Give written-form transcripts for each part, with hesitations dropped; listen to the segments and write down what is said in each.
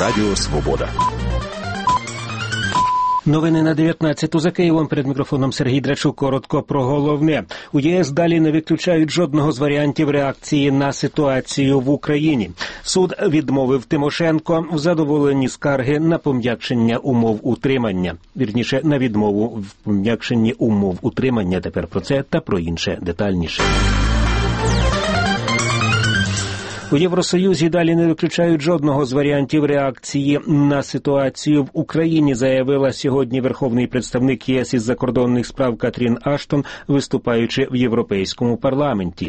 Радіо Свобода. Новини на 19-ту за Києвом. Перед мікрофоном Сергій Драчук. Коротко про головне. У ЄС далі не виключають жодного з варіантів реакції на ситуацію в Україні. Суд відмовив Тимошенко в задоволенні скарги на пом'якшення умов утримання. Вірніше, на відмову в пом'якшенні умов утримання. Тепер про це та про інше детальніше. У Євросоюзі далі не виключають жодного з варіантів реакції на ситуацію в Україні, заявила сьогодні верховний представник ЄС із закордонних справ Катрін Аштон, виступаючи в Європейському парламенті.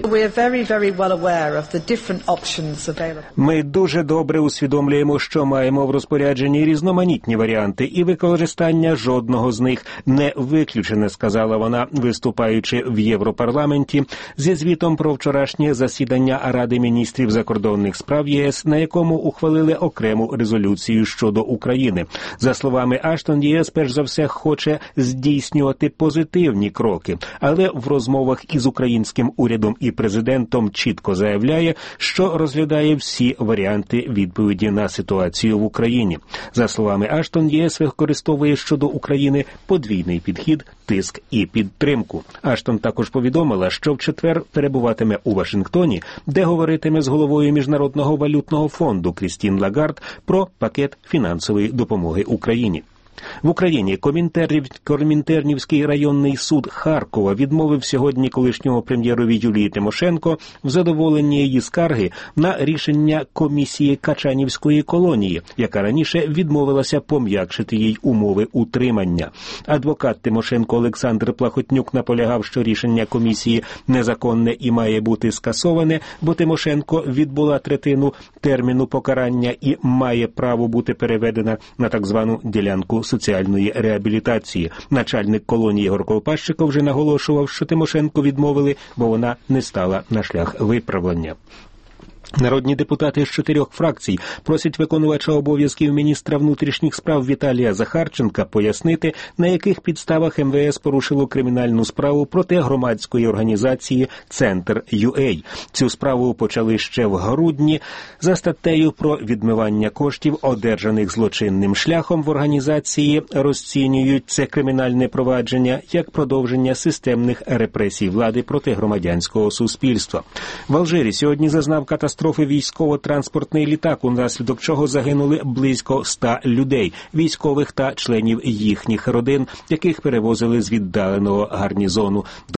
Ми дуже добре усвідомлюємо, що маємо в розпорядженні різноманітні варіанти, і використання жодного з них не виключене, сказала вона, виступаючи в Європарламенті зі звітом про вчорашнє засідання Ради міністрів закордонних справ ЄС, на якому ухвалили окрему резолюцію щодо України. За словами Аштон, ЄС перш за все хоче здійснювати позитивні кроки, але в розмовах із українським урядом і президентом чітко заявляє, що розглядає всі варіанти відповіді на ситуацію в Україні. За словами Аштон, ЄС використовує щодо України подвійний підхід, тиск і підтримку. Аштон також повідомила, що в четвер перебуватиме у Вашингтоні, де говоритиме з головою Міжнародного валютного фонду Крістін Лагард про пакет фінансової допомоги Україні. В Україні Комінтернівський районний суд Харкова відмовив сьогодні колишнього прем'єрові Юлії Тимошенко в задоволенні її скарги на рішення комісії Качанівської колонії, яка раніше відмовилася пом'якшити їй умови утримання. Адвокат Тимошенко Олександр Плахотнюк наполягав, що рішення комісії незаконне і має бути скасоване, бо Тимошенко відбула третину терміну покарання і має право бути переведена на так звану ділянку соціальної реабілітації. Начальник колонії Ігор Колпащиков вже наголошував, що Тимошенко відмовили, бо вона не стала на шлях виправлення. Народні депутати з 4 фракцій просять виконувача обов'язків міністра внутрішніх справ Віталія Захарченка пояснити, на яких підставах МВС порушило кримінальну справу проти громадської організації «Центр.ЮА». Цю справу почали ще в грудні за статтею про відмивання коштів, одержаних злочинним шляхом. В організації розцінюють це кримінальне провадження як продовження системних репресій влади проти громадянського суспільства. В Алжирі сьогодні зазнав катастрофи військово-транспортний літак, унаслідок чого загинули близько 100 людей, військових та членів їхніх родин, яких перевозили з віддаленого гарнізону